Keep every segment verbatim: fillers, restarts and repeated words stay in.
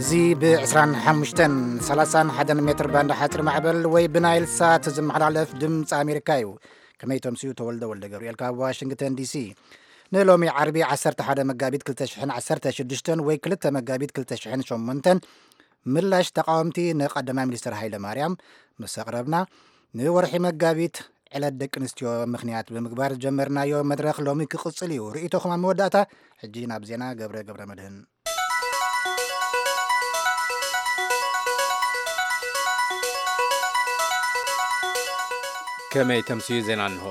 زي بعشران حمشتن سلاسان حدن متر باند حتر معبل وي بنايل سات زمحلالف دمص أمريكايو كما يتمسيو تولد ولد جبريل كاب واشنطن دي سي نلومي عربي عسرت حدا مقابيت كلتشحن عسرت شدشتن وي كلتا مقابيت كلتشحن شمنتن ملاش تقاومتي نقدم مينستر هايله مريم مسقربنا نورحي مقابيت على الدك نستيو مخنيات بمقبار جمرنا يوم مدرخ لومي كقصليو رئيتو خمان موداتا حجينا بزينا قبر قبر مدهن كما يتمسيو زينانهو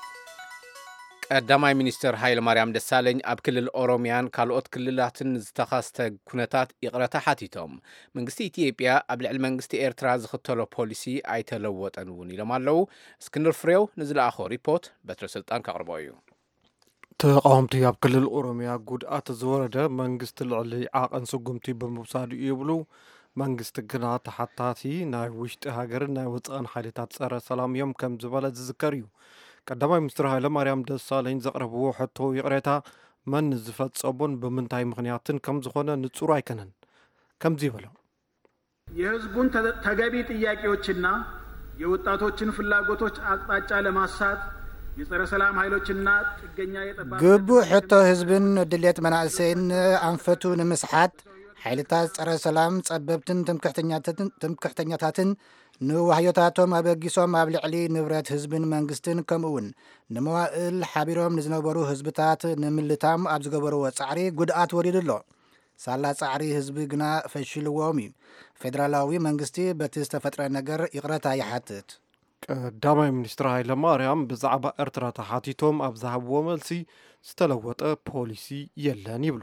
قداماي مينستر هايل مريم دسالين اب كلل اوروميان كالوت كللاتن زتخاسته كونتات يقرتا حاتيتهم منغستي اثيوبيا اب لعل منغستي ايرترا زختلو بوليسي ايتلوطن وني لمالو اسكندر فريو نزل اخو ريبورت بتر سلطان كقربويو تقاومتي اب كلل اوروميا غودات زورده منغست العلي عاقن سغمتي بمبصاد يبلو منغست غنا تحتاتي ناي وشت هاجر ناي وصان حاليتات صره سلام يوم كم زباله تذكريو قداماي مستر هايله مريم دسالين زقربو حتو يقريتا من زفصبون بمنتاي مخنياتن كم زخونه نصور አይከነን كم زيبلو የህዝቡን ተገቢ ጥያቄዎችና የወጣቶችን ፍላጎቶች አቅጣጫ ለማሳት የጸረ ሰላም ኃይሎችና ጥገኛ የጠባብ ግቡ ሕቶ ህዝብን ድሌት መናእሰይን አንፈቱ ንምስሓት ኃይልታት ጸረ ሰላም ጸበብትን ትምክሕተኛታትን ትምክሕተኛታትን ንዋህዮታቶም አበጊሶም ኣብ ልዕሊ ንብረት ህዝብን መንግስትን ከምኡውን ንመዋእል ሓቢሮም ንዝነበሩ ህዝብታት ንምልታም ኣብ ዝገበርዎ ጻዕሪ ጉድኣት ወሪድሎ ሳላ ጻዕሪ ህዝቢ ግና ፈሽልዎም እዩ ፌደራላዊ መንግስቲ በቲ ዝተፈጥረ ነገር ይቕረታ ይሓትት ቀዳማይ ሚኒስትር ሃይለ ማርያም ብዛዕባ ኤርትራ ተሓቲቶም ኣብ ዝሃብዎ መልሲ ዝተለወጠ ፖሊሲ የለን ይብሉ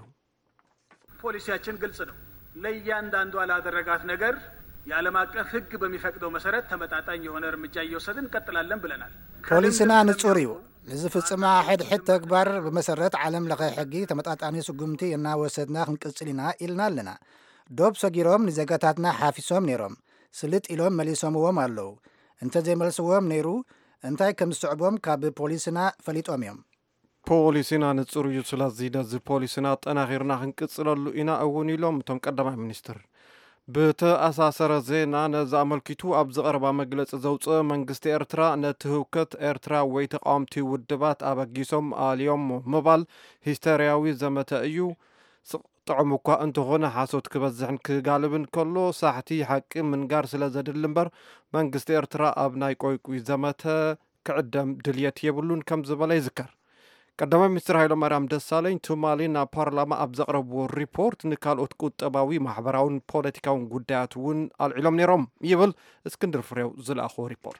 ፖሊሲያችን ግልጽ ነው ለእያንዳንዱ አላደረጋት ነገር የዓለም አቀፍ ህግ በሚፈቅደው መሰረት ተመጣጣኝ የሆነ እርምጃ እየወሰድን እንቀጥላለን ብለናል ፖሊስና ንጹር እዩ ንዝፍጽማ ሕድ ሕድ ተግባር በመሰረት ዓለም ለኸ ሕጊ ተመጣጣኒ ስጉምቲ እና ወሰድና ክንቅጽልና ኢልና ኣለና ዶብ ሰጊሮም ንዘጋታትና ሓፊሶም ነይሮም ስልጥ ኢሎም መሊሶምዎም ኣለዉ እንተ ዘይመልስዎም ነይሩ እንታይ ከም ዝስዕቦም ካብ ፖሊስና ፈሊጦም እዮም ፖሊስና ንጹር እዩ ስለዚ ደዚ ፖሊስና ጠናኺርና ክንቅጽለሉ ኢና እውን ኢሎም እቶም ቀዳማይ ሚኒስትር بتأساسر زينا نزاملكيتو أبز أربع مجلس زوجة منجست إرترا نتهوكت إرترا ويتقامتي ودبات أبجيسوم اليوم مبال هستيرياوي زمتأيو طعمك أنت هنا حاسوت كبزحن كغالبن كله ساعتي حق من جارس لزد اللمبر منجست إرترا أبناي كوي كوي زمتا كعدم دليات يبلون كم زبالة يذكر قداماي مستر هايله مريم دسالين تومالينا بارلاما ابزقربو ريبورت نكال اتقوت طباوي محبراون بوليتيكاون غداتون العلم نيروم يبل اسكندر فريو زلاخو ريبورت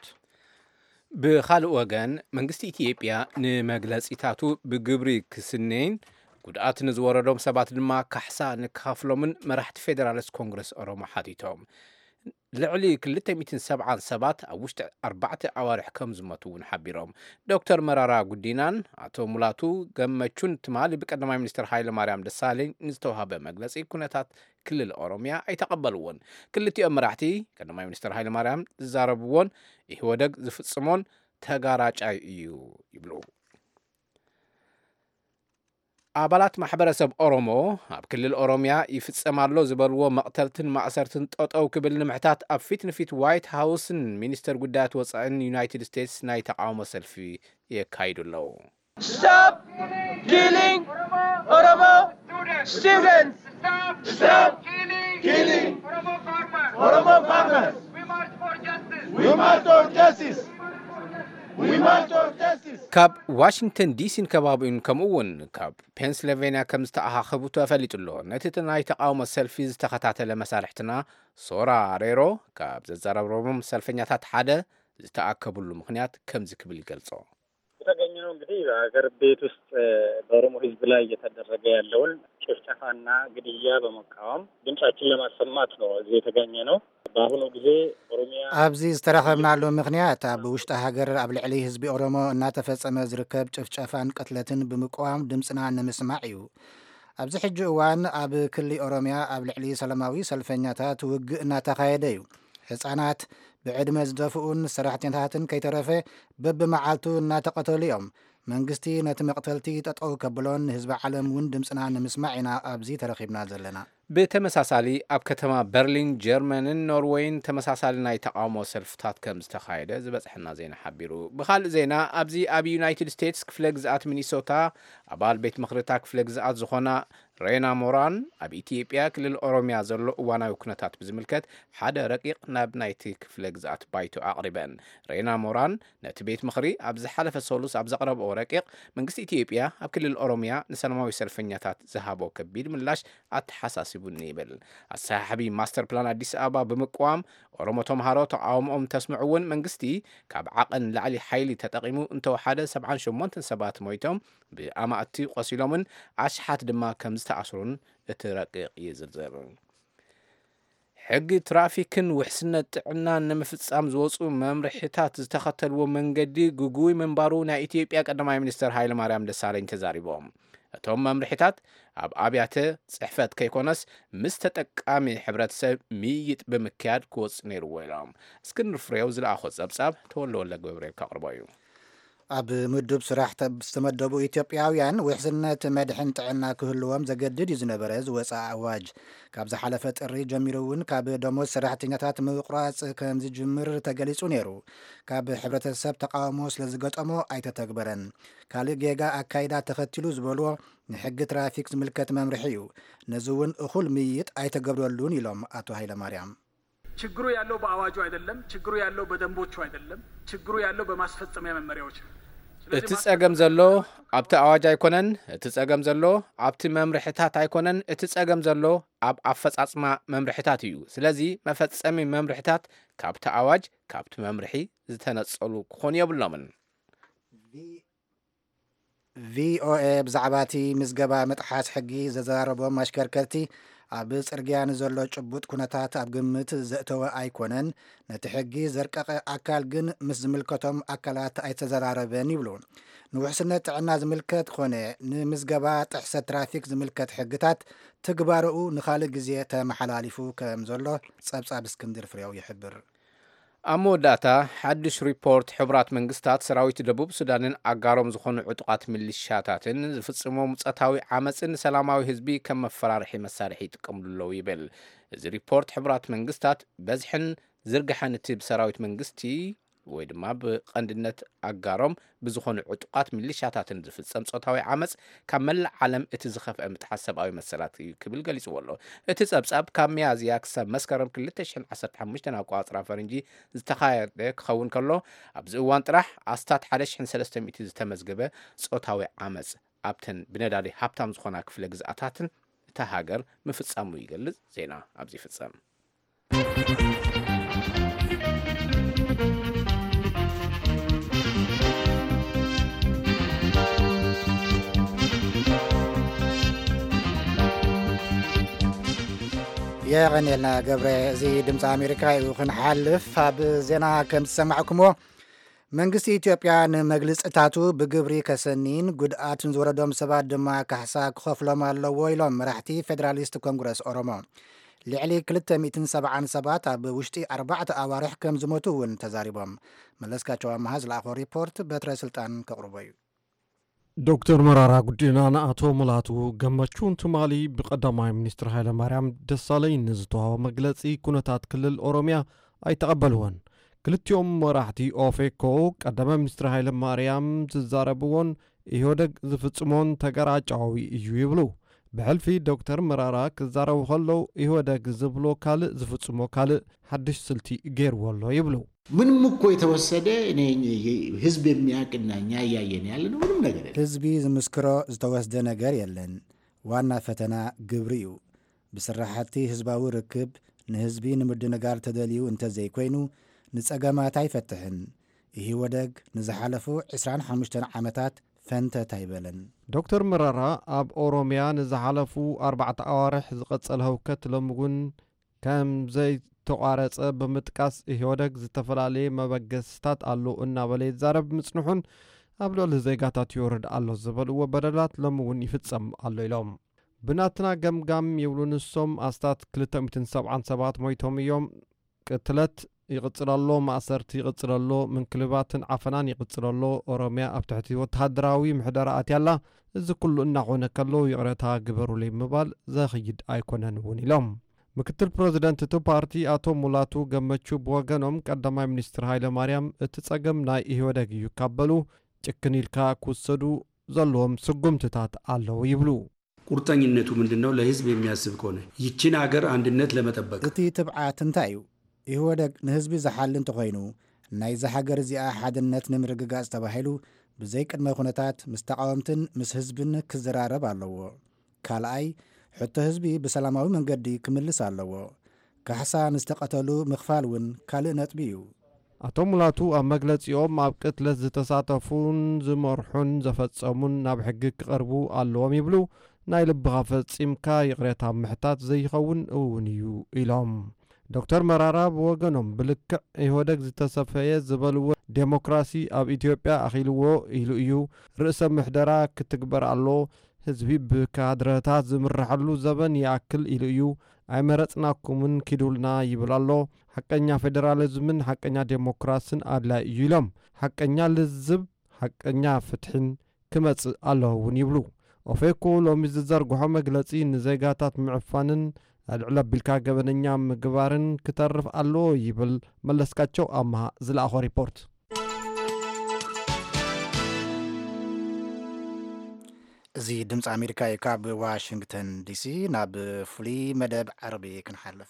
بخالق وغان منغستي اثيوبيا نمغلصيتاتو بغبري كسنين غدات نزوردوم سبات دما كحسا نكافلومن مرحت فيدرالس كونغرس اوروما حديتهم لعلي كلتا ميتين سبعة سبات أوشت أربعة أوارح كم زمتون حبيرهم دكتور مرارا قدينان عطو مولاتو قمتشون تمالي بقدماء منستر هايله مريم دسالين نزتوها بمجلس إيكونتات كل الأوروميا أي تقبلون كل تي أمرحتي قدماء منستر هايله مريم زاربون إهو دق زفت سمون تغاراج أي إيو يبلو አባላት ማህበረሰብ ኦሮሞ ኣብ ክልል ኦሮሚያ ይፍጸማሎ ዝበልዎ መቅተልትን ማእሰርትን ጠጠው ክብል ንምሕታት ኣብ ፊት ንፊት ዋይት ሃውስን ሚኒስተር ጉዳያት ወፃኢን ዩናይትድ ስቴትስ ናይ ተቃውሞ ሰልፊ የካይዱ ኣለው Stop killing Oromo students! Stop killing Oromo farmers! We march for justice! We march for justice! ካብ ዋሽንግተን ዲሲን ከባቢኡን ከምኡውን ካብ ፔንስልቬንያ ከም ዝተኣኻኸቡ ተፈሊጡሎ ነቲ ናይ ተቃውሞ ሰልፊ ዝተኸታተለ መሳርሕትና ሶራ ሬሮ ካብ ዘዘራብሮም ሰልፈኛታት ሓደ ዝተኣከቡሉ ምክንያት ከም ዝክብል ይገልጾ የተገኘው እንግዲህ በአገር ቤት ውስጥ በኦሮሞ ህዝብ ላይ እየተደረገ ያለውን ጭፍጨፋና ግድያ በመቃወም ድምጻችን ለማሰማት ነው እዚህ የተገኘ ነው በአሁኑ ጊዜ ኦሮሚያ ኣብዚ ዝተረኸብናሉ ምክንያት ኣብ ውሽጢ ሃገር ኣብ ልዕሊ ህዝቢ ኦሮሞ እናተፈጸመ ዝርከብ ጭፍጨፋን ቀትለትን ብምቃወም ድምጽና ንምስማዕ እዩ ኣብዚ ሕጂ እዋን ኣብ ክልል ኦሮሚያ ኣብ ልዕሊ ሰላማዊ ሰልፈኛታት ውግእ እናተኻየደ እዩ ህፃናት بعدم زدفؤون سرحتيناتن كيترفه بب معالتو ناتقتل اليوم منغستي نت مقتلتي تطو كبلون حزب عالم وندم صنا نسمعنا ابزي ترخيبنا زلنا ብተመሳሳሊ ኣብ ከተማ በርሊን ጀርመንን ኖርዌይን ተመሳሳሊ ናይ ተቃውሞ ሰልፍታት ከም ዝተካየደ ዝበፅሐና ዜና ሓቢሩ። ብኻልእ ዜና ኣብዚ ኣብ ዩናይትድ ስቴትስ ክፍለ ግዝኣት ሚኒሶታ ኣባል ቤት ምክርታ ክፍለ ግዝኣት ዝኾና ሬና ሞራን ኣብ ኢትዮጵያ ክልል ኦሮሚያ ዘሎ እዋናዊ ኩነታት ብዝምልከት ሓደ ረቂቕ ናብ ናይቲ ክፍለ ግዝኣት ባይቶ ኣቕሪበን። ሬና ሞራን ነቲ ቤት ምክሪ ኣብ ዝሓለፈ ሰሉስ ኣብ ዘቕረብኦ ረቂቕ መንግስቲ ኢትዮጵያ ኣብ ክልል ኦሮሚያ ንሰላማዊ ሰልፈኛታት ዝሃቦ ከቢድ ምላሽ ኣተሓሳሲቡኒ ይብል። ኣሰሓቢ ማስተር ፕላን ኣዲስ ኣበባ ብምቋም ኦሮሞ ተምሃሮ ተቃውሞኦም ተስምዑውን መንግስቲ ካብ ዓቐን ላዕሊ ሓይሊ ተጠቂሙ እንተወሓደ ሰብዓን ሸሞንተ ሰባት ሞይቶም ብኣማእቲ ቆሲሎምን ኣሽሓት ድማ ከም ዝተኣስሩን እቲ ረቂቕ ይዝርዝር። ሕጊ ትራፊክን ውሕስነት ጥዕናን ንምፍጻም ዝወፁ መምርሒታት ዝተኸተልዎ መንገዲ ጉጉይ ምንባሩ ናይ ኢትዮጵያ ቀዳማይ ሚኒስትር ሃይለማርያም ደሳለኝ ተዛሪቦም። እቶም መምርሒታት ኣብ ኣብያተ ጽሕፈት ከይኮነስ ምስ ተጠቃሚ ሕብረተሰብ ምይይጥ ብምክያድ ክወፅ ነይርዎ ኢሎም። እስክንድር ፍሬው ዝለኣኾ ጸብጻብ ተወልወለ ገብርኤል ካቕርቦ እዩ። ኣብ ምድብ ስራሕ ዝተመደቡ ኢትዮጵያውያን ውሕስነት መድሕን ጥዕና ክህልዎም ዘገድድ እዩ ዝነበረ ዝወፃእ ኣዋጅ ካብ ዝሓለፈ ጥሪ ጀሚሩ እውን ካብ ደሞዝ ሰራሕተኛታት ምቁራፅ ከም ዝጅምር ተገሊጹ ነይሩ። ካብ ሕብረተሰብ ተቃውሞ ስለ ዝገጠሞ ኣይተተግበረን። ካልእ ጌጋ ኣካይዳ ተኸቲሉ ዝበልዎ ንሕጊ ትራፊክ ዝምልከት መምርሒ እዩ። ነዚ እውን እኹል ምይይጥ ኣይተገብረሉን ኢሎም ኣቶ ሃይለማርያም። ችግሩ ያለው በአዋጁ አይደለም። ችግሩ ያለው በደንቦቹ አይደለም። ችግሩ ያለው በማስፈጸሚያ መመሪያዎች ነው። እቲ ጸገም ዘሎ ኣብቲ ኣዋጅ ኣይኮነን። እቲ ጸገም ዘሎ ኣብቲ መምርሒታት ኣይኮነን። እቲ ጸገም ዘሎ ኣብ ኣፈጻጽማ መምርሒታት እዩ። ስለዚ መፈጸሚ መምርሒታት ካብቲ ኣዋጅ ካብቲ መምርሒ ዝተነጸሉ ክኾኑ የብሎምን። ቪኦኤ ብዛዕባ እቲ ምዝገባ መጥሓስ ሕጊ ዘዘራረቦም ኣሽከርከርቲ ኣብ ጽርግያ ንዘሎ ጭቡጥ ኩነታት ኣብ ግምት ዘእተወ ኣይኮነን። ነቲ ሕጊ ዘርቀቐ ኣካል ግን ምስ ዝምልከቶም ኣካላት ኣይተዘራረበን ይብሉ። ንውሕስነት ጥዕና ዝምልከት ኮነ ንምዝገባ ጥሕሰት ትራፊክ ዝምልከት ሕግታት ትግባርኡ ንኻልእ ግዜ ተመሓላሊፉ ከም ዘሎ ጸብጻብ እስክንድር ፍሬው ይሕብር። ኣብ መወዳእታ ሓድሽ ሪፖርት ሕቡራት መንግስታት ሰራዊት ደቡብ ሱዳንን ኣጋሮም ዝኾኑ ዕጡቃት ሚሊሻታትን ዝፍጽሞም ጾታዊ ዓመፅን ሰላማዊ ህዝቢ ከም መፈራርሒ መሳርሒ ይጥቀምሉ ይብል። እዚ ሪፖርት ሕቡራት መንግስታት በዝሕን ዝርግሐን እቲ ብሰራዊት መንግስቲ ወይ ድማ ብቐንድነት ኣጋሮም ብዝኾኑ ዕጡቃት ሚሊሻታትን ዝፍጸም ጾታዊ ዓመፅ ካብ መላእ ዓለም እቲ ዝኸፍአ ምትሓስ ሰብኣዊ መሰላት እዩ ክብል ገሊጹ ኣሎ። እቲ ጸብጻብ ካብ ሚያዝያ ክሳብ መስከረም ክልተ ሽሕን ዓሰርተ ሓሙሽተ ኣቆጻጽራ ፈረንጂ ዝተኻየደ ክኸውን ከሎ ኣብዚ እዋን ጥራሕ ኣስታት ሓደ ሽሕን ሰለስተ ሚእቲ ዝተመዝገበ ጾታዊ ዓመፅ ኣብተን ብነዳዲ ሃብታም ዝኾና ክፍለ ግዝኣታትን እታ ሃገር ምፍጻሙ ይገልጽ። ዜና ኣብዚ ይፍጸም። የቀኒልና ገብረ እዚ ድምፂ ኣሜሪካ እዩ ክንሓልፍ። ኣብ ዜና ከም ዝሰማዕኩሞ መንግስቲ ኢትዮጵያ ንመግልፅታቱ ብግብሪ ከሰኒን ጉድኣትን ዝወረዶም ሰባት ድማ ካሕሳ ክኸፍሎም ኣለዎ ኢሎም መራሕቲ ፌደራሊስት ኮንግረስ ኦሮሞ። ልዕሊ ክልተ ሚእትን ሰብዓን ሰባት ኣብ ውሽጢ ኣርባዕተ ኣዋርሕ ከም ዝሞቱ እውን ተዛሪቦም። መለስካቸው ኣማሃ ዝለኣኾ ሪፖርት በትረ ስልጣን ከቕርቦ እዩ። ዶክተር መራራ ጉዲና ንኣቶ ሙላቱ ገመቹን ትማሊ ብቀዳማይ ሚኒስትር ሃይለማርያም ደሳለኝ ንዝተዋሃቦ መግለጺ ኩነታት ክልል ኦሮሚያ ኣይተቐበልዎን። ክልቲኦም መራሕቲ ኦፌኮ ቀዳማይ ሚኒስትር ሃይለማርያም ዝዛረብዎን ኢህወደግ ዝፍጽሞን ተገራጫዊ እዩ ይብሉ። ብሕልፊ ዶክተር መራራ ክዛረቡ ከለው ኢህወደግ ዝብሎ ካልእ ዝፍጽሞ ካልእ ሓድሽ ስልቲ ገይርዎ ኣሎ ይብሉ። ምንም እኮ የተወሰደ ህዝብ የሚያውቅና እኛ እያየን ያለን ምንም ነገር የለን። ህዝቢ ዝምስክሮ ዝተወስደ ነገር የለን። ዋና ፈተና ግብሪ እዩ። ብስራሕቲ ህዝባዊ ርክብ ንህዝቢ ንምድንጋር ተደልዩ እንተዘይኮይኑ ንጸገማት ኣይፈትሕን። ኢህወደግ ንዝሓለፉ ዕስራን ሓሙሽተን ዓመታት ፈንተት ኣይበለን። ዶክተር መራራ ኣብ ኦሮሚያ ንዝሓለፉ ኣርባዕተ ኣዋርሕ ዝቐጸለ ህውከት ሎምውን ከም ዘይ ተቋረጸ ብምጥቃስ ኢህወደግ ዝተፈላለየ መበገስታት ኣሎ እናበለ ይዛረብ ምጽንሑን ኣብ ልዕሊ ዜጋታት ይወርድ ኣሎ ዝበልዎ በደላት ሎሚ እውን ይፍጸም ኣሎ ኢሎም። ብናትና ገምጋም ይብሉ ንሶም ኣስታት ክልተ ሚእትን ሰብዓን ሰባት ሞይቶም እዮም። ቅትለት ይቕጽለሎ ማእሰርቲ ይቕጽለሎ ምንክልባትን ዓፈናን ይቕጽለሎ ኦሮሚያ ኣብ ትሕቲ ወተሃደራዊ ምሕደራ ኣትያላ እዚ ኩሉ እናኾነ ከሎ ይቕረታ ግበሩለይ ምባል ዘኽይድ ኣይኮነን እውን ኢሎም ምክትል ፕሬዚደንት እቲ ፓርቲ ኣቶ ሙላቱ ገመቹ ብወገኖም ቀዳማይ ሚኒስትር ሃይለ ማርያም እቲ ጸገም ናይ ኢህወደግ እዩ ካበሉ ጭክን ኢልካ ክውሰዱ ዘለዎም ስጉምትታት ኣለዉ ይብሉ ቁርጠኝነቱ ምንድነው ለህዝብ የሚያስብ ከሆነ ይችን ሀገር አንድነት ለመጠበቅ እቲ ትብዓት እንታይ እዩ ኢህወደግ ንህዝቢ ዝሓልን ተኾይኑ ናይዚ ሃገር እዚኣ ሓድነት ንምርግጋጽ ተባሂሉ ብዘይ ቅድመ ኩነታት ምስ ተቃወምትን ምስ ህዝብን ክዘራረብ ኣለዎ ካልኣይ ሕቶ ህዝቢ ብሰላማዊ መንገዲ ክምልስ ኣለዎ ካሕሳ ንዝተቐተሉ ምኽፋል እውን ካልእ ነጥቢ እዩ ኣቶ ሙላቱ ኣብ መግለጺኦም ኣብ ቅትለት ዝተሳተፉን ዝመርሑን ዘፈጸሙን ናብ ሕጊ ክቐርቡ ኣለዎም ይብሉ ናይ ልብኻ ፈጺምካ ይቕሬታ ምሕታት ዘይኸውን እውን እዩ ኢሎም ዶክተር መራራ ብወገኖም ብልክዕ ኢህወደግ ዝተሰፈየ ዝበልዎ ዴሞክራሲ ኣብ ኢትዮጵያ ኣኺልዎ ኢሉ እዩ ርእሰ ምሕደራ ክትግበር ኣሎ ህዝቢ ብካድረታት ዝምራሐሉ ዘበን ይኣክል ኢሉ እዩ ኣይመረጽናኩምን ኪዱልና ይብል ኣሎ ሓቀኛ ፌደራሊዝምን ሓቀኛ ዴሞክራሲን ኣድላይ እዩ ኢሎም ሓቀኛ ልዝብ ሓቀኛ ፍትሕን ክመጽእ ኣለዎ እውን ይብሉ ኦፌኮ ሎሚ ዝዘርግሖ መግለጺ ንዜጋታት ምዕፋንን ኣልዕሎ ኣቢልካ ገበነኛ ምግባርን ክተርፍ ኣሎ ይብል መለስካቸው ኣምሃ ዝለኣኾ ሪፖርት እዚ ድምፂ ኣሜሪካ እዩ ካብ ዋሽንግተን ዲሲ ናብ ፍሉይ መደብ ዓረቢ ክንሓልፍ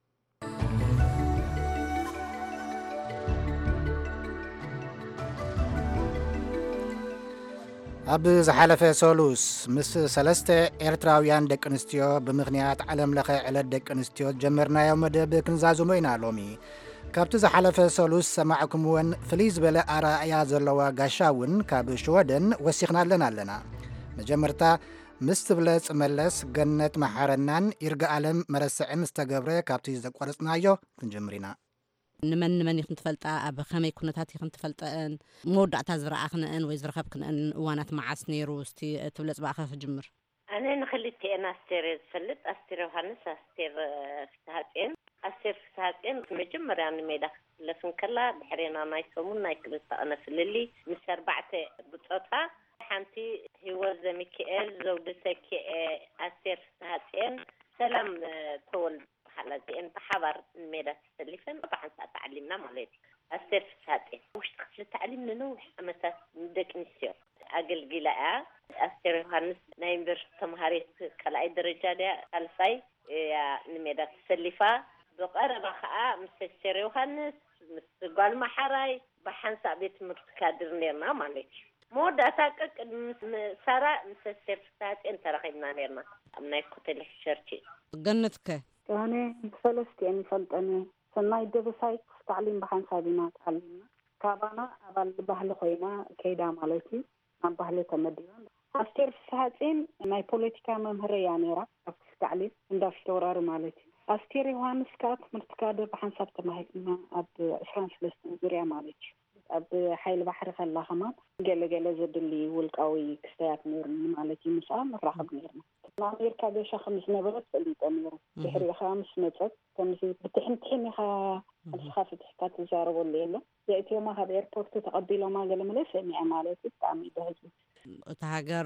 ኣብ ዝሓለፈ ሰሉስ ምስ ሰለስተ ኤርትራውያን ደቂ ኣንስትዮ ብምኽንያት ዓለም ለኸ ዕለት ደቂ ኣንስትዮ ጀመርናዮ መደብ ክንዛዝሞ ኢና ሎሚ ካብቲ ዝሓለፈ ሰሉስ ሰማዕኩምዎን ፍልይ ዝበለ ኣረኣያ ዘለዋ ጋሻ እውን ካብ ሽወደን ወሲኽና ኣለና ኣለና መጀመርታ ምስ ትብለጽ መለስ ገነት መሓረናን ይርጋዓለም መረስዕን ዝተገብረ ካብቲ ዘቋረጽናዮ ክንጀምር ኢና ንመን ንመን ይኹን ትፈልጣ ኣብ ከመይ ኩነታት ይኹን ትፈልጠን መወዳእታ ዝረኣኽነን ወይ ዝረኸብክነን እዋናት መዓስ ነይሩ እስቲ ትብለጽ ባእኸ ክጅምር ኣነ ንኽልቲአን ኣስቴር ዝፈልጥ ኣስቴር ዮሃንስ ኣስቴር ፍስሓጽዮን ኣስቴር ፍስሓጽዮን መጀመርያ ንሜዳ ክትለፍን ከላ ድሕሪና ናይ ሰሙን ናይ ክልተ ኣነፍልሊ ምስ ኣርባዕተ ብፆታ ሓንቲ ህይወት ዘሚካኤል ዘውዲ ሰኪኤ ኣስቴር ፍስሓጽዮን ሰላም ተወልድ ሓላዚአን ብሓባር ንሜዳ ተሰሊፈን ብሓንሳ ተዓሊምና ማለት እዩ ኣስቴር ፍስሓጽዮን ውሽጢ ክፍሊ ተዓሊም ንነዊሕ ዓመታት ንደቂ ኣንስትዮ ኣገልጊላ እያ ኣስቴር ዮሃንስ ናይ ዩኒቨርሲቲ ተምሃሪት ካልኣይ ደረጃ ድያ ሳልሳይ እያ ንሜዳ ተሰሊፋ ብቐረባ ከዓ ምስ ኣስቴር ዮሃንስ ምስ ጓል ማሓራይ ብሓንሳ ቤት ትምህርቲ ካድር ነርና ማለት እዩ መወዳእታ ቅድሚ ሳራ ምስ ኣስቴር ፍስሓጽዮን ተራኺብና ነርና ኣብ ናይ ኮተል ሸርች ገነትከ ኣነ ብሰለስቲአን ይፈልጠኒ ሰናይ ደብሳይት ተዕሊም ብሓንሳብ ኢና ተዓሊምና ካባና ኣባል ባህሊ ኮይና ከይዳ ማለት እዩ ኣብ ባህሊ ተመዲባን ኣስቴር ፍስሓጽዮን ናይ ፖለቲካ መምህር እያ ነይራ ኣብ ተዕሊም እንዳፍተወራሪ ማለት እዩ ኣስቴር ዮሃንስ ከዓ ትምህርቲ ካድር ብሓንሳብ ተማሂርና ኣብ عشرين وثلاثين ዙርያ ማለት እዩ ኣብ ሓይሊ ባሕሪ ከላኸማ ገለገለ ዘድሊ ውልቃዊ ክስተያት ነይሩ ማለት እዩ ምስኣ ንራኸብ ነርና ኣሜሪካ ገሻ ከምዝ ነበረት ፈሊጠ ነይሩ ድሕሪኡ ከዓ ምስ መፀት ከምዚ ብትሕንትሕን ኢኻ ኣብስኻ ፍትሕካ ትዛረበሉ የሎ ዘእትዮማ ካብ ኤርፖርት ተቐቢሎማ ገለ መለ ሰሚዐ ማለት እዩ ብጣዕሚ በህዝቢ እታ ሃገር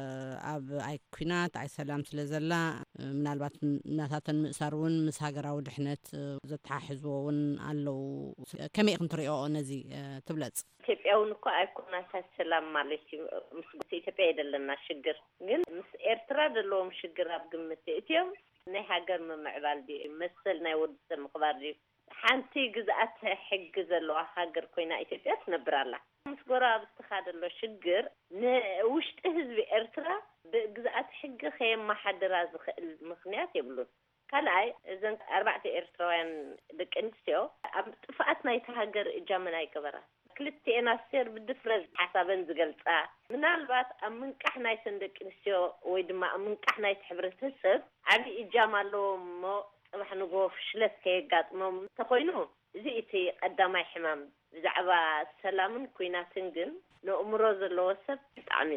ኣብ ኣይ ኩናት ኣይ ሰላም ስለ ዘላ ምናልባት ናታተን ምእሳር እውን ምስ ሃገራዊ ድሕነት ዘተሓሕዝዎ እውን ኣለው ከመይ ክንትሪኦ ነዚ ትብለጽ ኢትዮጵያውን እኮ ኣይ ኩናት ሰላም ማለት እዩ ምስ ኢትዮጵያ የደለና ሽግር ግን ምስ ኤርትራ ዘለዎም ሽግር ኣብ ግምት እትዮም ናይ ሃገር ምምዕባል ዲ መሰል ናይ ወድሰብ ምኽባር ዲ ሓንቲ ግዝኣት ሕጊ ዘለዋ ሃገር ኮይና ኢትዮጵያ ትነብር ኣላ ምስ ጎረባብ ዝተኻደሎ ሽግር ንውሽጢ ህዝቢ ኤርትራ ብግዝኣት ሕጊ ከየመሓድራ ዝኽእል ምኽንያት የብሉን ካልኣይ እዘን ኣርባዕተ ኤርትራውያን ደቂ ኣንስትዮ ኣብ ጥፍኣት ናይቲ ሃገር እጃመን ኣይገበራ ክልቲአን ኣስቴር ብድፍረት ሓሳበን ዝገልጻ ምናልባት ኣብ ምንቃሕ ናይ ደቂ ኣንስትዮ ወይ ድማ ኣብ ምንቃሕ ናይቲ ሕብረተሰብ ዓብዪ እጃም ኣለዎ እሞ ጽባሕ ንጎ ፍሽለት ከየጋጥሞም ተኾይኑ እዚ እቲ ቀዳማይ ሕማም ብዛዕባ ሰላምን ኩናትን ግን ንእምሮ ዘለዎ ሰብ ብጣዕሚ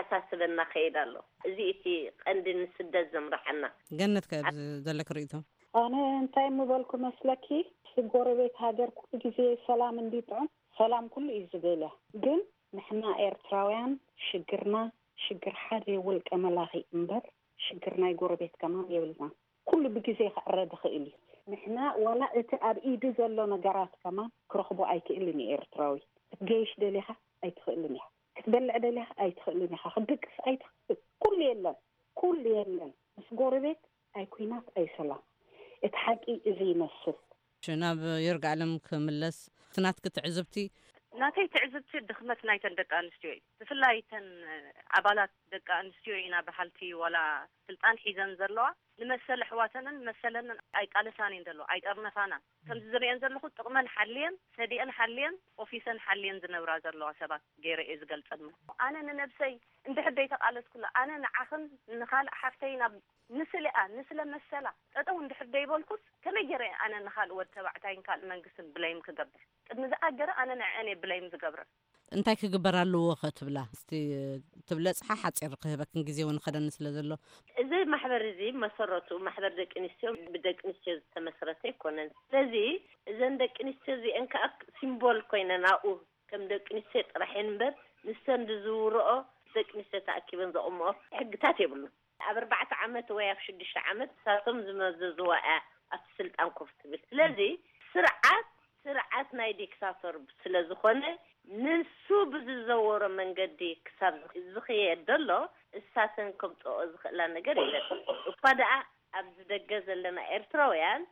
እንዳተሓሳስበና ከይድ ኣሎ እዚ እቲ ቀንዲ ንስደት ዘምርሐና ገነት ዘለክ ርእይቶ أنا أنتي مبالكو مسلكي في قربت هاجر كل جزء سلام نديتهم سلام كل إزباله جن نحنا إيرتراويان شجرنا شجر حادي ولك أملاخي إمبر شجرنا يقربت كمان يولنا كل بجزء رد خيلي نحنا ولا أتأب إيد زلنا نجارات كمان كرخبوا أي كإلني إيرتراوي جيش دلها أي تخلني كتبلع دلها أي تخلني خدك أي تخ كل يلا كل يلا بس قربت أي كوينات أي سلام اتحقي زي مسل شناب يرجع لهم كملس تناتك تعزبتي ناتي تعزبتي دخمت نايتن دق انستيوي تفلايتن عبالات دق انستيوينا بحالتي ولا سلطان حيزن زلوا لمسل حواتنا مثلا اي قالساني ندلو اي قرنفانا كم زريان زلخو طقمن حاليا سديان حاليا وفيسن حاليا زنبرا زلوا سبات غير از قلصدم انا نفسي انت حبيت قالس كله انا نعخن نخال حفتينا نسلئة نسلة مسلا أتو ندحر دايبولكوس كما يجري أنا نخال واتبعتين كان منقسم بلايم كقبر قد أجر أنا نعني بلايم كقبر أنتي كقبر له وقت بلا استي تبلا صح حتصير قهبك نجزي ونخد النسلة ذلو زي محبر زي مسرته محبر دك إنستيو بدك إنستيو تمسرته كونن لذي زندك إنستيو زي إنك أك سيمبول كونن أو كم دك إنستيو راح ينبت نستند زوره دك إنستيو تأكيد ذا أمه حق تاتي بلو أربعة عامات ويا في شدش عامات ساتم زمززوا أفصلت أنكف تبل لذي سرعات سرعات نايدي كسافر بسلازخونه نسو بززور من قدي كساب زخيه دلو الساسن كمت أزخلا نجري وفدا أبز دجز لنا إرترويان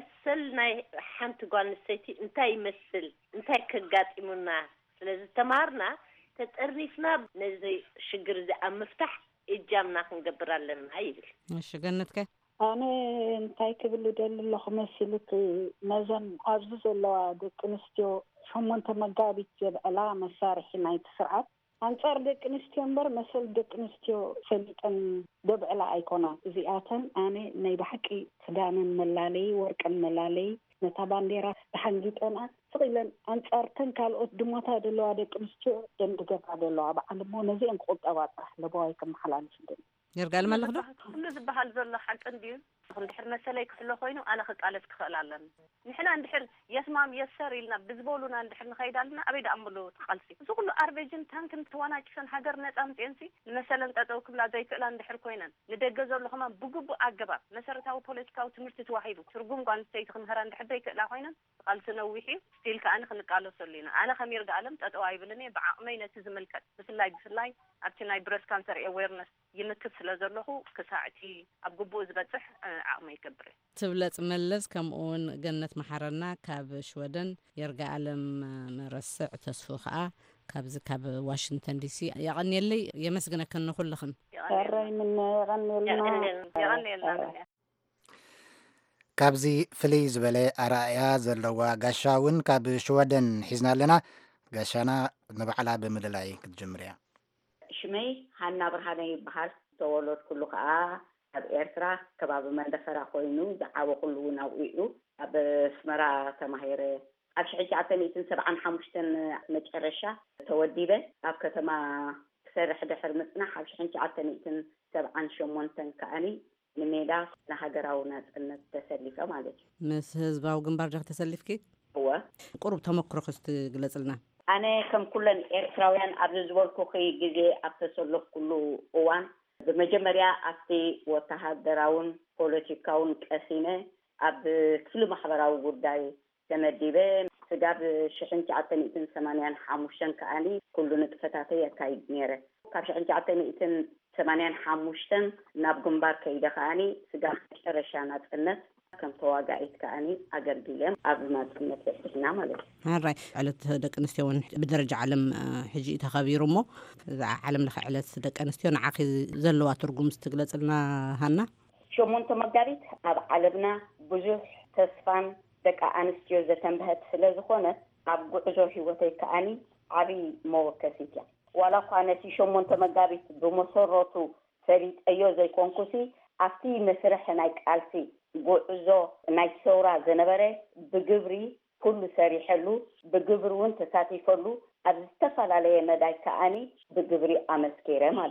مثلنا حنت قال نسيتي أنتي مثل أنتي كجات إمنا لذي تمارنا تتقرنيفنا نزي شجر زي مفتاح إجامنا خنقبر لنا هايل. إيش قلنتك؟ أنا انتي كبلو دل الله خمسلك نزن عزز الله دك نستيو شو أنت مجابي تجيب على مسارح ما يتسرعت. أنصار دك نستيو مبر مثل دك نستيو فلت أن دب على أيقونات زياتن أنا نيبحكي خدانا ملالي ورك الملالي نتابان ديرا بحنجيت أنا فقيلا أنصار تنكال قدمتها دلوا دك نستيو دندقة دلوا بعد مو نزي أنقط أواطح لبواي كم حلال فدن. يرجع لما لغدو؟ كل ذبح الزل حق عندي. ندحر مسألة يكفلو خوينو أنا خد قالت كخل علن. نحنا ندحر يسمع يسر لنا بزبولنا ندحر نخيد علنا أبيد أملو تقلسي. بس كله أربعين تان كنت وانا كشان حجر نت أم تنسي. مثلا تأتو كبلا زي كلا ندحر كوينن. ندقزر لهم بجوب أجبا. مثلا تاو بوليتيكا وتمرت توحيدو. ترجم قان سيد خنهران ندحر زي كلا خوينن. قالسنا ويحي. ستيل كأنا خن قالوا سلينا. أنا خمير قالم تأتو عيبلني بعمينة تزملكت. بس الله بس الله. أرتيناي بريس كانسر أويرنس. يمكن سلازرله كساعتي أبجبوز بتصح عمي كبر. تبلت ملز كم أون جنة محرنا كاب شودن يرجع علم مرسع تصفخة كاب كاب واشنطن دي سي يعني اللي يمسكنا كنا كل خن. يغني من يغني لنا. يغني لنا. كابزي فليز بلي أرأيا زلوا قشاون كاب شودن حزنا لنا قشانا نبعلا بمدلاي كتجمريا. شمي هانا برهاني بحال تولد كله كا أب إيرترا كباب من دفرا خوينو دعوا كله نوعيو أب سمرا تماهير أب شعيش عتني تنسب عن حمشتن متشرشة توديبه أب كتما سرح دحر متنا أب شعيش عتني تنسب عن شمونتن كأني نميدا نهجروا ناس إن تسلفه مالك مس هزبا وجنبار جه تسلفكي هو قرب تمكر خست جلس لنا أنا كم كلن إيرتراويان أبز زول كي جزء أبتسلف كله أوان بمجمريا أفتي وتهدراون بوليتيكاون كأسينة أب كل محبراو قداي تمديبه سجاب شحنت عتني إتن ثمانين حاموشن كأني كل نتفتاتي كايد نيره كاب شحنت عتني إتن ثمانين حاموشن ناب جنبار كيدا كأني سجاب رشانات النت كم تواجعت كأني أجر ديلهم قبل ما تكمل نعمله. هاي على دك نستيون بدرجة علم حجي تخبير مو علم لخ على دك نستيون عاقي زلوا ترجم استقلت لنا هنا. شو من تمجريت أب علمنا بجوح تصفان دك أنستيو زتنبهت سلزخونة أب بجوح وتي كأني عبي مو كسيتيا ولا قانتي شو من تمجريت بمصرته فريد أيو زي كونكوسي أفتي مسرح نايك ألفي قوزو نايسورا زنبري بجبري كل ساري حلو بجبر وانت ساتي فلو أبستفل عليه مداي كأني بجبري أمسكيرة مالك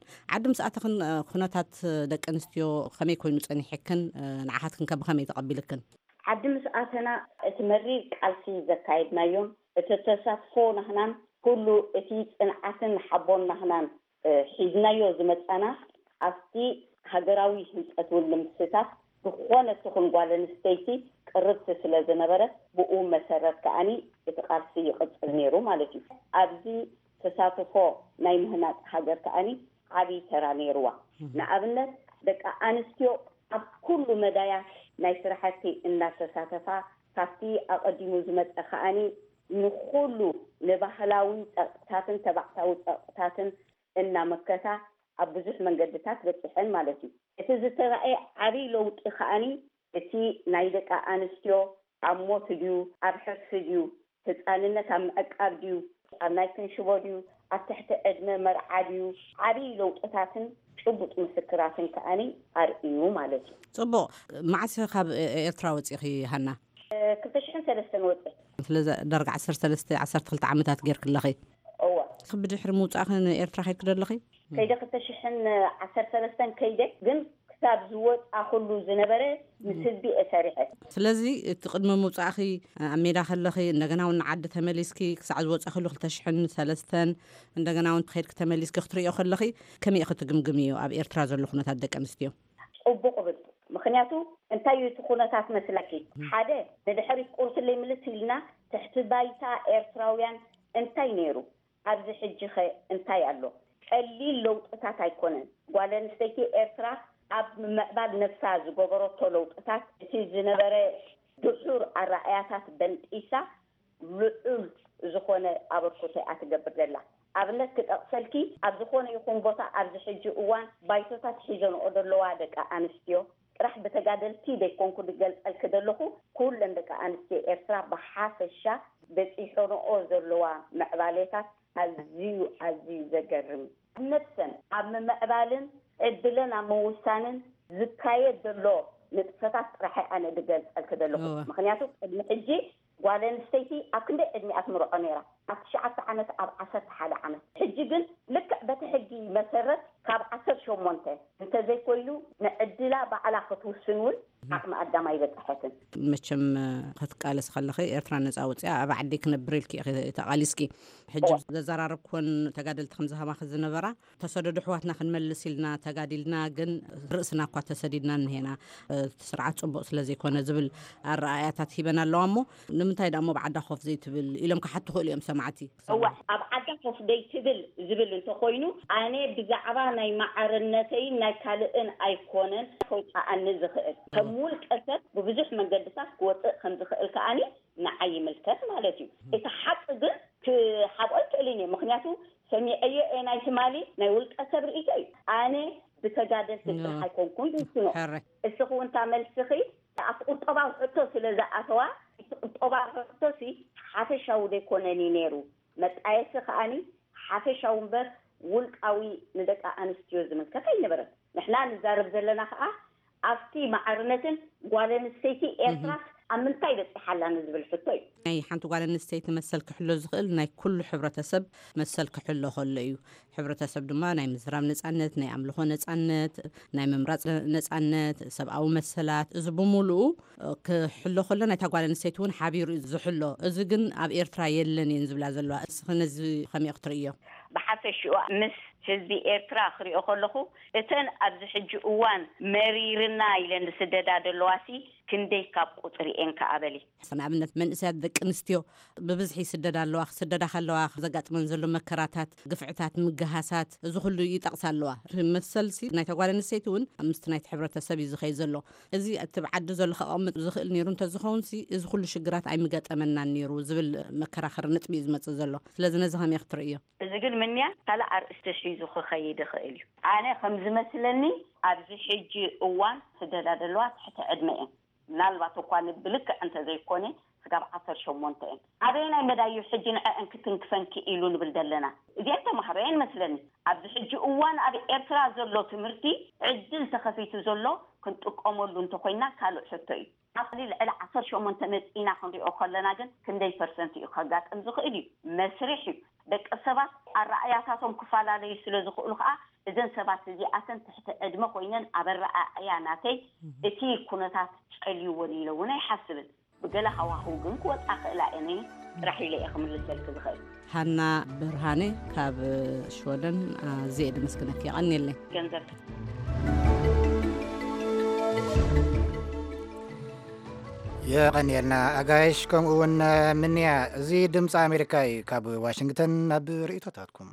عدم ساعتكن كناتات دقنستيو خمي كوينو صنيحكن نعحاتكن كبخمي تقبلكن عدم ساعتنا اتمري قالسي زكايدنا يوم اتتصفو نحن كل اتي صنعتن حبون نحن حيزنايو زمصنا افتي هاجراوي ህንጸት ወለምስታት በሆነ ተኹን ጓለን ስቴቲ ቅርብት ስለዘነበረ ብኡ መሰረት ከአኒ የተቃርሲ ይቅጽል ነይሩ ማለት እዩ ኣብዚ ተሳትፎ ናይ ምህናት ሃገር ከአኒ ዓቢ ተራ ነይሩዋ ንኣብነት ደቂ ኣንስትዮ ኣብ ኩሉ መዳያት ናይ ስራሕቲ እናተሳተፋ ካፍቲ ኣቀዲሙ ዝመፀ ከአኒ ንኩሉ ንባህላዊ ፀጥታትን ተባዕታዊ ፀጥታትን እናመከታ ኣብ ብዙሕ መንገድታት በፅሐን ማለት እዩ እቲ ዝተረኣየ ዓቢ ለውጢ ከዓኒ እቲ ናይ ደቂ ኣንስትዮ ኣብ ሞት ድዩ ኣብ ሕርሲ ድዩ ህፃንነት ኣብ ምዕቃብ ድዩ ኣብ ናይ ክንሽቦ ድዩ ኣብ ትሕቲ ዕድመ መርዓ ድዩ ዓቢ ለውጥታትን ጭቡጥ ምስክራትን ከዓኒ ኣርእዩ ማለት እዩ ፅቡቅ መዓስ ካብ ኤርትራ ወፂኺ ሃና ክልተ ሽሕን ሰለስተን ወፅእ ስለዚ ደርጋ ዓሰርተ ሰለስተ ዓሰርተ ክልተ ዓመታት ጌርክለኺ እዋ ክብድሕሪ ምውፃእኽን ኤርትራ ከይድ ክደለኺ ከይደ ክልተ ሽሕን ዓሰርተ ሰለስተን ከይደ ግን ክሳብ ዝወፃ ኩሉ ዝነበረ ምስቢ እሰሪሐ ስለዚ እቲ ቅድሚ ምውፃእኺ ኣብ ሜዳ ከለኺ እንደገና እውን ዓዲ ተመሊስኪ ክሳዕ ዝወፃኽሉ ክልተ ሽሕን ሰለስተን እንደገና እውን ከይድ ከተመሊስኪ ክትሪኦ ከለኺ ከመይ ክትግምግም እዩ ኣብ ኤርትራ ዘሎ ኩነታት ደቂ ኣንስትዮ ፅቡቅ ብል ምክንያቱ እንታይ እዩ እቲ ኩነታት መስለኪ ሓደ ንድሕሪት ቁርትለይ ምልስ ኢልና ትሕቲ ባይታ ኤርትራውያን እንታይ ነይሩ ኣብዚ ሕጂ ኸ እንታይ ኣሎ ቀሊል ለውጥታት ኣይኮነን ጓል ኣንስተይቲ ኤርትራ ኣብ ምዕባል ነፍሳ ዝገበረቶ ለውጥታት እቲ ዝነበረ ድሑር ኣረኣያታት በንጢሳ ልዑል ዝኾነ ኣበርክቶ ኣትገብር ዘላ ኣብነት ክጠቕሰልኪ ኣብ ዝኾነ ይኹን ቦታ ኣብዚ ሕጂ እዋን ባይቶታት ሒዘንኦ ዘለዋ ደቂ ኣንስትዮ ጥራሕ ብተጋደልቲ ደይኮንኩ ዝገልፀልክ ዘለኹ ኩለን ደቂ ኣንስትዮ ኤርትራ ብሓፈሻ በፂሖንኦ ዘለዋ ምዕባሌታት ኣዝዩ ኣዝዩ ዘገርም ነፍሰን ኣብ ምዕባልን ዕድልን ኣብ ምውሳንን ዝካየድ ዘሎ ንጥፈታት ጥራሕ ኣነ ዝገልፀልክ ዘለኹ ምክንያቱ ቅድሚ ሕጂ ጓል ኣንስተይቲ ኣብ ክንደይ ዕድሚኣ ትምርዖ ነይራ ኣብ ትሽዓተ ዓመት ኣብ ዓሰርተ ሓደ ዓመት ሕጂ ግን ልክዕ በቲ ሕጊ መሰረት ካብ ዓሰርተ ሸሞንተ እንተዘይኮይኑ ንዕድላ ባዕላ ክትውስን እውን ዓቕሚ ኣዳማ ይበፅሐትን መቸም ክትቃለስ ከለኺ ኤርትራ ነፃ ወፂኣ ኣብ ዓዲ ክነብር ኢልኪ ተቃሊስኪ ሕጂ ዘዘራርብ ኮን ተጋደልቲ ከም ዝሃማ ዝነበራ ተሰደዱ ኣሕዋትና ክንመልስ ኢልና ተጋዲልና ግን ርእስና እኳ ተሰዲድና ንሄና ስርዓት ፅቡቅ ስለዘይኮነ ዝብል ኣረኣያታት ሂበና ኣለዋ እሞ ንምንታይ ዳሞ ብዓዳ ኮፍ ዘይትብል ኢሎም ክሓቱ ክእሉ እዮም ሰማዕቲ እዋ ኣብ ዓዳ ኮፍ ዘይትብል ዝብል እንተኮይኑ ኣነ ብዛዕባ ናይ ማዕርነተይ ናይ ካልእን ኣይኮነን ከውፃኣኒ ዝኽእል ከም ውልቀ ሰብ ብብዙሕ መንገድታት ክወፅእ ከም ዝኽእል ከዓኒ ንዓይ ይምልከት ማለት እዩ እቲ ሓቂ ግን ክሓብኦ ይክእልን እየ ምክንያቱ ሰሚዐየ ናይ ትማሊ ናይ ውልቀ ሰብ ርእይቶ እዩ ኣነ ብተጋደልቲ ጥራሕ ኣይኮንኩን ይስኖ እስኹ እንታ መልስኺ ኣብ ቁጠባዊ ሕቶ ስለዝኣተዋ ቁጠባዊ ሕቶሲ ሓፈሻዊ ዘይኮነኒ ነይሩ መጣየሲ ከዓኒ ሓፈሻዊ እምበር ውልቃዊ ንደቂ ኣንስትዮ ዝምልከት ኣይነበረን ንሕና ንዛረብ ዘለና ከዓ ኣብቲ ማዕርነትን ጓል ኣንስተይቲ ኤርትራ ኣብ ምንታይ በፂሓላ ንዝብል ሕቶ እዩ ናይ ሓንቲ ጓል ኣንስተይቲ መሰል ክሕሎ ዝኽእል ናይ ኩሉ ሕብረተሰብ መሰል ክሕሎ ከሎ እዩ ሕብረተሰብ ድማ ናይ ምዝራብ ነፃነት ናይ ኣምልኾ ነፃነት ናይ ምምራፅ ነፃነት ሰብኣዊ መሰላት እዚ ብምሉኡ ክሕሎ ከሎ ናይታ ጓል ኣንስተይቲ እውን ሓቢሩ ዝሕሎ እዚ ግን ኣብ ኤርትራ የለን እየን ዝብላ ዘለዋ እስኺ ነዚ ከመይ ክትርእዮ ብሓፈሽኡ ምስ ህዝቢ ኤርትራ ክሪኦ ከለኹ እተን ኣብዚ ሕጂ እዋን መሪርና ኢለን ዝስደዳ ዘለዋሲ ክንደይ ካብ ቁፅሪ እየን ከኣበሊ ንኣብነት መንእሰያት ደቂ ኣንስትዮ ብብዝሒ ይስደዳ ኣለዋ ክስደዳ ከለዋ ዘጋጥመን ዘሎ መከራታት ግፍዕታት ምግሃሳት እዚ ኩሉ ይጠቕሳ ኣለዋ መሰልሲ ናይ ተጓል ኣንስተይቲ እውን ኣምስቲ ናይቲ ሕብረተሰብ እዩ ዝኸይ ዘሎ እዚ እቲ ብዓዲ ዘሎ ከቐምጥ ዝኽእል ነይሩ እንተዝኸውንሲ እዚ ኩሉ ሽግራት ኣይምገጠመናን ነይሩ ዝብል መከራኸሪ ነጥቢ እዩ ዝመፅእ ዘሎ ስለዚ ነዚ ከመይ ክትርእዮ እዚ ግን ምንያ ካልእ ኣርእስቲ ሒዙ ክኸይድ ይኽእል እዩ ኣነ ከም ዝመስለኒ ኣብዚ ሕጂ እዋን ስደዳ ዘለዋ ትሕቲ ዕድመ እየን ምናልባት እኳ ንብልክዕ እንተዘይኮነ ስጋብ ዓሰርተ ሸሞንተ እየን ኣበይ ናይ መዳዩ ሕጂ ንዕአን ክትንክፈን ክኢሉ ንብል ዘለና እዚአን ተማሃሮ እየን መስለኒ ኣብዚ ሕጂ እዋን ኣብ ኤርትራ ዘሎ ትምህርቲ ዕድል ተኸፊቱ ዘሎ ክንጥቀመሉ እንተኮይና ካልእ ሕቶ እዩ ኣፍሊ ልዕሊ ዓሰርተ ሸሞንተ መፂና ክንሪኦ ከለና ግን ክንደይ ፐርሰንት እዩ ከጋጥም ዝኽእል እዩ መስርሕ እዩ ደቂ ሰባት ኣረኣያታቶም ክፈላለዩ ስለ ዝኽእሉ ከዓ እዘን ሰባት እዚኣተን ትሕቲ ዕድመ ኮይነን ኣበረኣእያ ናተይ እቲ ኩነታት ጨልይዎን ኢለ እውን ኣይሓስብን ብገለ ሃዋህው ግን ክወጣ ክእላ እኔ ጥራሕ ኢለ እየ ክምልሰልክ ዝኽእል ሃና ብርሃኔ ካብ ሽወደን ኣዝየ ድመስክነክ ይቐኒለይ ገንዘብ የቐኒልና ኣጋይሽ ከምኡውን ምንያ እዚ ድምፂ ኣሜሪካ እዩ ካብ ዋሽንግተን ናብ ርእቶታትኩም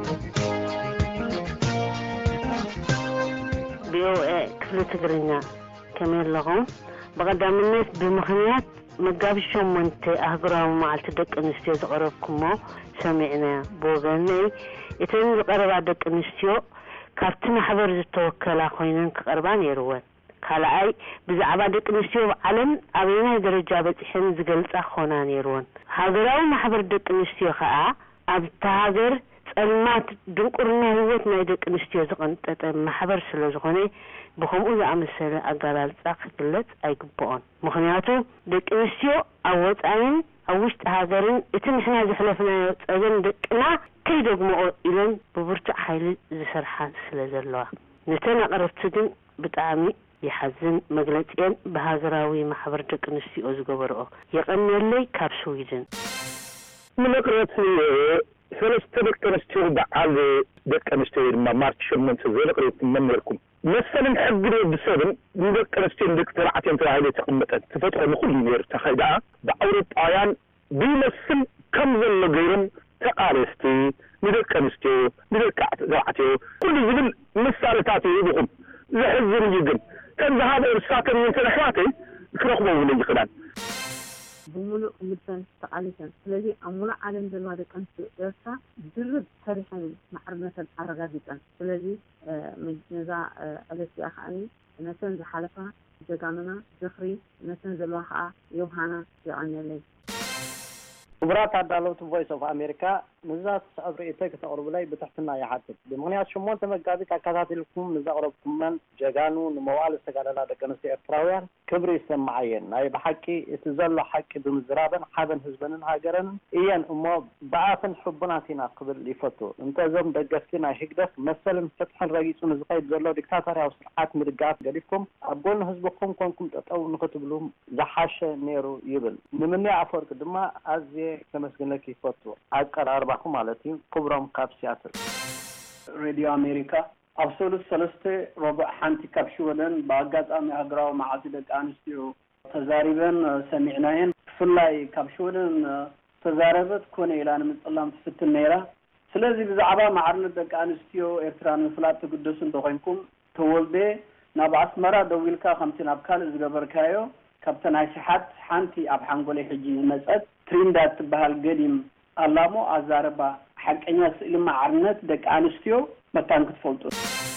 ቪኦኤ ክፍሊ ትግርኛ ከመይ ኣለኹም ብቐዳምነት ብምኽንያት መጋቢት ሸሞንተ ኣህጉራዊ መዓልቲ ደቂ ኣንስትዮ ዘቕረብኩሞ ሰሚዕና ብወገነይ እተን ዝቐረባ ደቂ ኣንስትዮ ካብቲ ማሕበር ዝተወከላ ኮይነን ክቐርባ ነይርወን ካልኣይ ብዛዕባ ደቂ ኣንስትዮ ብዓለም ኣበየናይ ደረጃ በፂሐን ዝገልጻ ክኾና ነይርወን ሃገራዊ ማሕበር ደቂ ኣንስትዮ ከዓ ኣብታ ሃገር ጸልማት ድንቁርና ህይወት ናይ ደቂ ኣንስትዮ ዝቐንጠጠ ማሕበር ስለ ዝኾነ ብከምኡ ዝኣመሰለ ኣገላልጻ ክግለጽ ኣይግብኦን ምክንያቱ ደቂ ኣንስትዮ ኣብ ወፃኢን ኣብ ውሽጢ ሃገርን እቲ ንሕና ዘሕለፍናዮ ፀገም ደቅና ከይደግምኦ ኢለን ብብርቱዕ ሓይሊ ዝሰርሓ ስለ ዘለዋ ነተን ኣቕረብቲ ግን ብጣዕሚ يحزن مجلسين بهاجراوي محبر دك نسيو زجبرو يقنن لي كابسويدن من قرأت ثلاث دك نسيو بعد دك نسيو ما مارتش من سزيل قرأت من لكم مثلا حقري بسبب دك نسيو دك طلعت انت هاي تقمت تفتح بكل ير تخيدا بعورة آيان بيمثل كم ذل غيرن تقالستي دك نسيو دك زعتي كل زبل مسالتاتي يدهم لحزن جدا كان هذا الساكن من تلحواتي كرخبه من الخلال بملو مثلا تقاليدا الذي أمر على الجماعة كانت إرسا جرد تاريخا معرفة الأرغابيتا الذي من نزاع التي أخاني نتنز حلفة جدامنا زخري نتنز الواقع يوهانا يعني لي خبرات عدالة فويس اوف امريكا نزات ابريتك تقرب لي بتحتنا يا حاتب بمغنيات شمون تمقابيك اكادات لكم نزا قربكم من جاغانو نموال استقالة دقنسي افراويان كبري يسمعين ناي بحكي اتزالو حكي بمزرابن حابن هزبنن هاجرن ايان امو بعافن حبناتينا قبل يفتو انتزم دقفتنا هكدف مثلا فتحن رئيسو نزقايد زالو دكتاتاري او سرعات مرقاف قليفكم ابقولن هزبكم كونكم تتقو نكتب لهم زحاشة نيرو يبل نمني عفورك دما ازي كمسكن لك يفتو عقر أربعكم مالتي كبرام كاب سياتر راديو أمريكا أبسولوس سلسته ربع حنتي كابشودن باقات أمي أقراو معاتدك أنستيو تزاربن سمعناين فلاي كابشودن تزاربت كون إلان من الله تفت النيرة سلازي بزعبا معرندك أنستيو إرتران فلات تقدسن تغينكم تولدي نابعث مرا دويلكا خمسين أبكال إزغبركايو كابتن عيشحات حنتي أب حنقولي حجي مسأت تريندات بهالقديم علامو أزاربا حق إنيا سئل معرنت دك أنستيو مكان كتفولتو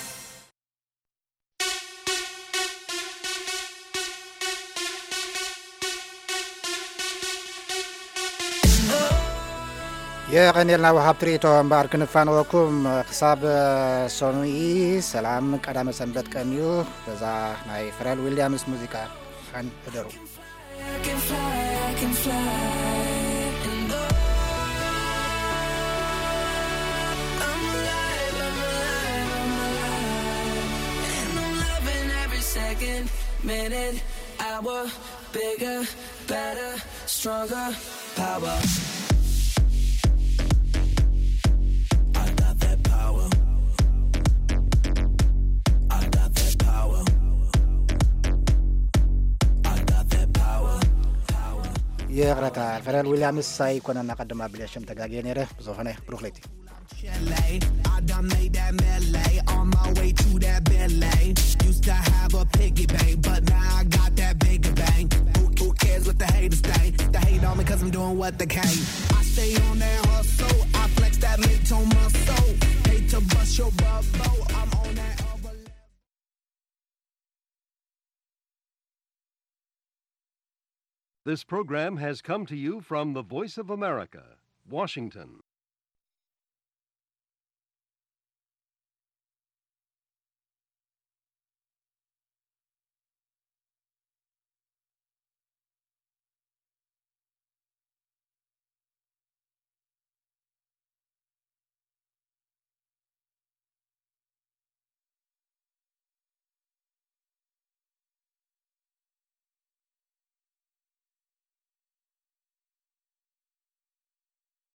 يا غنيلنا وهاب تريتو مبارك نفانوكم حساب سوني سلام قدام سنبت كنيو بزا ناي فرال ويليامز موسيقى خان هدرو Second, minute, hour, bigger, better, stronger, power. I got that power. I got that power. I got that power. يا غرتا فرال ويليامز ساي كنا نقدم بلاشم تغاغي نيره بزوفنه بروخليتي I done made that melee on my way to that belly. Used to have a piggy bank, but now I got that bigger bang. Who, who cares what the haters think? They hate on me cause I'm doing what they can. I stay on that hustle, I flex that mid-tone muscle. Hate to bust your bubble, I'm on that other level. This program has come to you from the Voice of America, Washington.